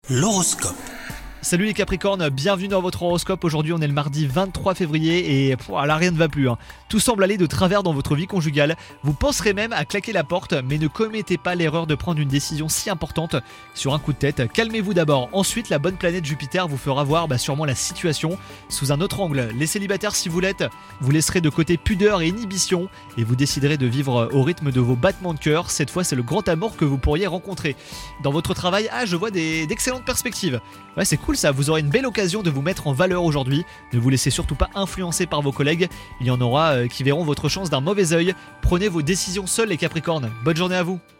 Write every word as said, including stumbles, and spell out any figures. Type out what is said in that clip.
L'horoscope. Salut les Capricornes, bienvenue dans votre horoscope. Aujourd'hui on est le mardi vingt-trois février et pff, là rien ne va plus. Hein. Tout semble aller de travers dans votre vie conjugale. Vous penserez même à claquer la porte, mais ne commettez pas l'erreur de prendre une décision si importante sur un coup de tête. Calmez-vous d'abord. Ensuite, la bonne planète Jupiter vous fera voir bah, sûrement la situation sous un autre angle. Les célibataires, si vous l'êtes, vous laisserez de côté pudeur et inhibition et vous déciderez de vivre au rythme de vos battements de cœur. Cette fois, c'est le grand amour que vous pourriez rencontrer. Dans votre travail, ah, je vois des, d'excellentes perspectives. Ouais, c'est cool ça, vous aurez une belle occasion de vous mettre en valeur aujourd'hui. Ne vous laissez surtout pas influencer par vos collègues. Il y en aura euh, qui verront votre chance d'un mauvais œil. Prenez vos décisions seuls les Capricornes. Bonne journée à vous.